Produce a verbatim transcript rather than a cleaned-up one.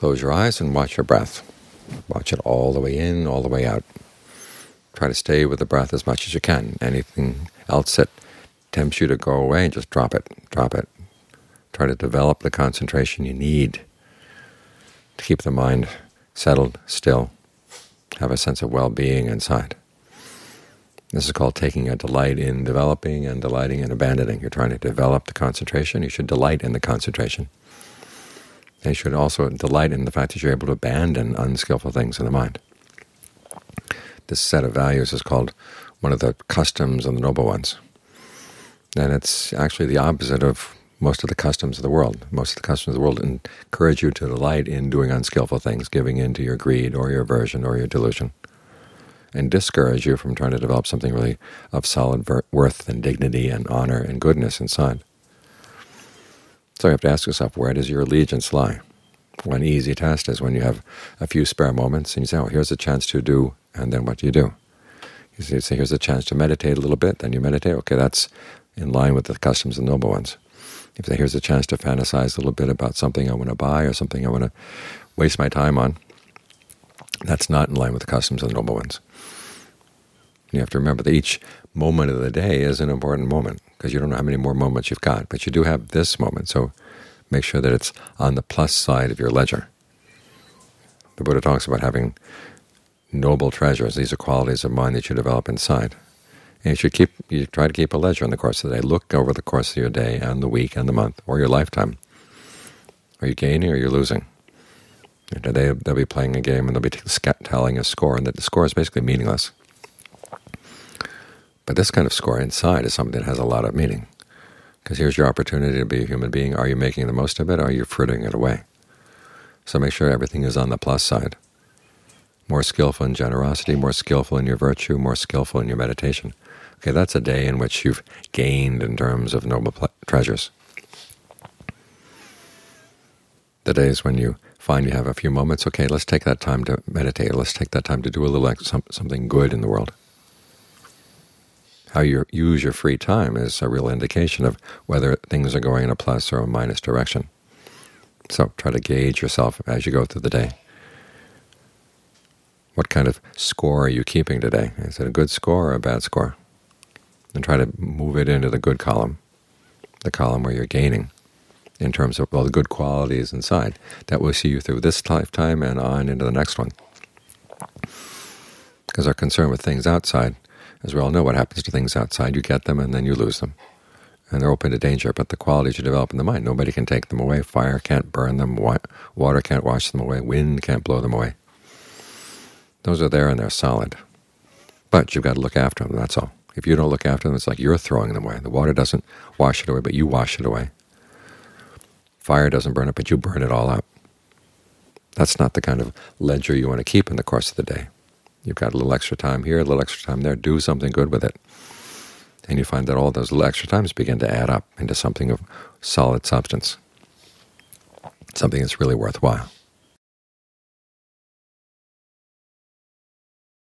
Close your eyes and watch your breath. Watch it all the way in, all the way out. Try to stay with the breath as much as you can. Anything else that tempts you to go away, just drop it, drop it. Try to develop the concentration you need to keep the mind settled, still, have a sense of well-being inside. This is called taking a delight in developing and delighting in abandoning. You're trying to develop the concentration. You should delight in the concentration. And you should also delight in the fact that you're able to abandon unskillful things in the mind. This set of values is called one of the customs of the noble ones. And it's actually the opposite of most of the customs of the world. Most of the customs of the world encourage you to delight in doing unskillful things, giving in to your greed or your aversion or your delusion, and discourage you from trying to develop something really of solid worth and dignity and honor and goodness inside. So you have to ask yourself, where does your allegiance lie? One easy test is when you have a few spare moments and you say, oh, here's a chance to do, and then what do you do? You say, here's a chance to meditate a little bit, then you meditate. Okay, that's in line with the customs of the noble ones. If you say, here's a chance to fantasize a little bit about something I want to buy or something I want to waste my time on, that's not in line with the customs of the noble ones. You have to remember that each moment of the day is an important moment, because you don't know how many more moments you've got, but you do have this moment, so make sure that it's on the plus side of your ledger. The Buddha talks about having noble treasures. These are qualities of mind that you develop inside. And you should keep, you try to keep a ledger in the course of the day. Look over the course of your day and the week and the month or your lifetime. Are you gaining or you're losing? Today they'll be playing a game and they'll be telling a score, and that the score is basically meaningless. But this kind of score inside is something that has a lot of meaning, because here's your opportunity to be a human being. Are you making the most of it, or are you frittering it away? So make sure everything is on the plus side. More skillful in generosity, more skillful in your virtue, more skillful in your meditation. Okay, that's a day in which you've gained in terms of noble treasures. The days when you find you have a few moments, okay, let's take that time to meditate. Let's take that time to do a little something good in the world. How you use your free time is a real indication of whether things are going in a plus or a minus direction. So try to gauge yourself as you go through the day. What kind of score are you keeping today? Is it a good score or a bad score? And try to move it into the good column, the column where you're gaining in terms of all the good qualities inside. That will see you through this lifetime and on into the next one. Because our concern with things outside, as we all know, what happens to things outside, you get them and then you lose them. And they're open to danger, but the qualities you develop in the mind, nobody can take them away. Fire can't burn them, water can't wash them away, wind can't blow them away. Those are there and they're solid. But you've got to look after them, that's all. If you don't look after them, it's like you're throwing them away. The water doesn't wash it away, but you wash it away. Fire doesn't burn it, but you burn it all out. That's not the kind of ledger you want to keep in the course of the day. You've got a little extra time here, a little extra time there. Do something good with it. And you find that all those little extra times begin to add up into something of solid substance, something that's really worthwhile.